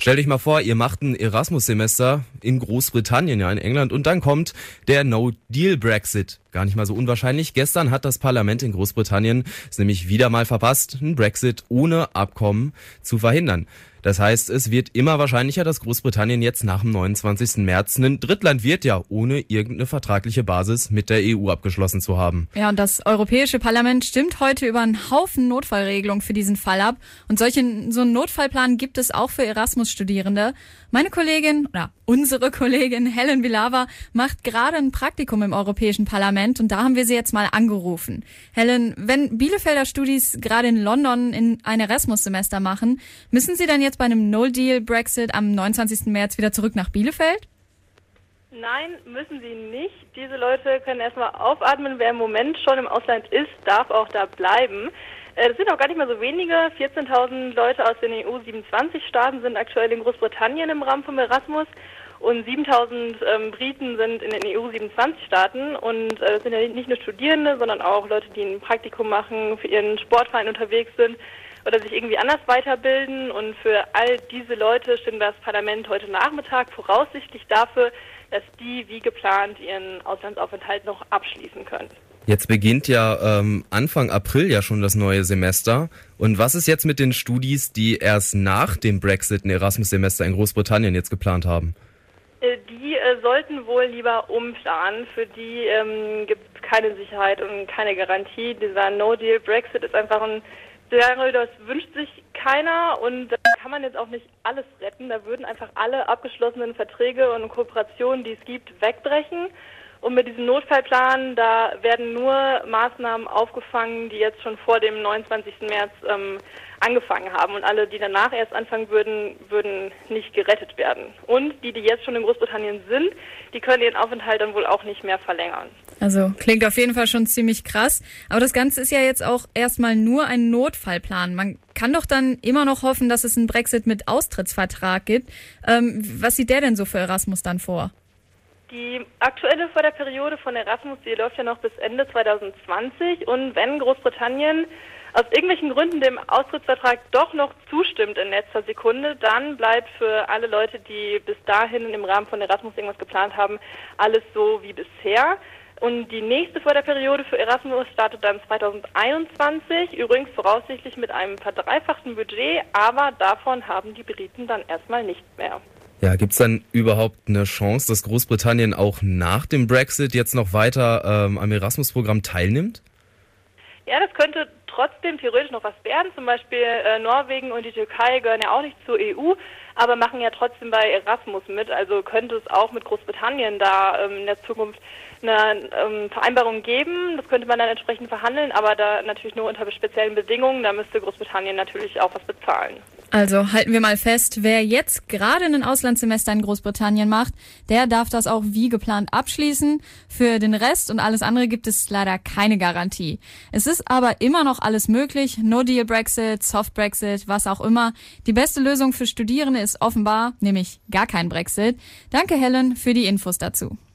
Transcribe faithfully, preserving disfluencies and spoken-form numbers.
Stell dich mal vor, ihr macht ein Erasmus-Semester in Großbritannien, ja, in England, und dann kommt der No-Deal-Brexit. Gar nicht mal so unwahrscheinlich. Gestern hat das Parlament in Großbritannien es nämlich wieder mal verpasst, einen Brexit ohne Abkommen zu verhindern. Das heißt, es wird immer wahrscheinlicher, dass Großbritannien jetzt nach dem neunundzwanzigsten März ein Drittland wird, ja, ohne irgendeine vertragliche Basis mit der E U abgeschlossen zu haben. Ja, und das Europäische Parlament stimmt heute über einen Haufen Notfallregelungen für diesen Fall ab. Und solche, so einen Notfallplan gibt es auch für Erasmus-Studierende. Meine Kollegin, oder unsere Kollegin Helen Vilava macht gerade ein Praktikum im Europäischen Parlament und da haben wir sie jetzt mal angerufen. Helen, wenn Bielefelder Studis gerade in London in ein Erasmus-Semester machen, müssen sie dann jetzt bei einem No-Deal-Brexit am neunundzwanzigsten März wieder zurück nach Bielefeld? Nein, müssen sie nicht. Diese Leute können erstmal aufatmen. Wer im Moment schon im Ausland ist, darf auch da bleiben. Das sind auch gar nicht mal so wenige. vierzehntausend Leute aus den E U siebenundzwanzig Staaten sind aktuell in Großbritannien im Rahmen vom Erasmus und siebentausend ähm, Briten sind in den E U siebenundzwanzig Staaten. Und es äh, sind ja nicht nur Studierende, sondern auch Leute, die ein Praktikum machen, für ihren Sportverein unterwegs sind oder sich irgendwie anders weiterbilden. Und für all diese Leute stimmt das Parlament heute Nachmittag voraussichtlich dafür, dass die wie geplant ihren Auslandsaufenthalt noch abschließen können. Jetzt beginnt ja ähm, Anfang April ja schon das neue Semester. Und was ist jetzt mit den Studis, die erst nach dem Brexit ein Erasmus-Semester in Großbritannien jetzt geplant haben? Die äh, sollten wohl lieber umplanen. Für die ähm, gibt es keine Sicherheit und keine Garantie. Dieser No-Deal-Brexit ist einfach ein Szenario, das wünscht sich keiner und da kann man jetzt auch nicht alles retten. Da würden einfach alle abgeschlossenen Verträge und Kooperationen, die es gibt, wegbrechen. Und mit diesem Notfallplan, da werden nur Maßnahmen aufgefangen, die jetzt schon vor dem neunundzwanzigsten März ähm, angefangen haben. Und alle, die danach erst anfangen würden, würden nicht gerettet werden. Und die, die jetzt schon in Großbritannien sind, die können ihren Aufenthalt dann wohl auch nicht mehr verlängern. Also klingt auf jeden Fall schon ziemlich krass. Aber das Ganze ist ja jetzt auch erstmal nur ein Notfallplan. Man kann doch dann immer noch hoffen, dass es einen Brexit mit Austrittsvertrag gibt. Ähm, was sieht der denn so für Erasmus dann vor? Die aktuelle Förderperiode von Erasmus, die läuft ja noch bis Ende zwanzig zwanzig und wenn Großbritannien aus irgendwelchen Gründen dem Austrittsvertrag doch noch zustimmt in letzter Sekunde, dann bleibt für alle Leute, die bis dahin im Rahmen von Erasmus irgendwas geplant haben, alles so wie bisher. Und die nächste Förderperiode für Erasmus startet dann zwanzig einundzwanzig, übrigens voraussichtlich mit einem verdreifachten Budget, aber davon haben die Briten dann erstmal nichts mehr. Ja, gibt's dann überhaupt eine Chance, dass Großbritannien auch nach dem Brexit jetzt noch weiter ähm, am Erasmus-Programm teilnimmt? Ja, das könnte trotzdem theoretisch noch was werden. Zum Beispiel äh, Norwegen und die Türkei gehören ja auch nicht zur E U, aber machen ja trotzdem bei Erasmus mit. Also könnte es auch mit Großbritannien da ähm, in der Zukunft eine ähm, Vereinbarung geben. Das könnte man dann entsprechend verhandeln, aber da natürlich nur unter speziellen Bedingungen. Da müsste Großbritannien natürlich auch was bezahlen. Also halten wir mal fest, wer jetzt gerade ein Auslandssemester in Großbritannien macht, der darf das auch wie geplant abschließen. Für den Rest und alles andere gibt es leider keine Garantie. Es ist aber immer noch alles möglich. No-Deal-Brexit, Soft-Brexit, was auch immer. Die beste Lösung für Studierende ist offenbar, nämlich gar kein Brexit. Danke Helen für die Infos dazu.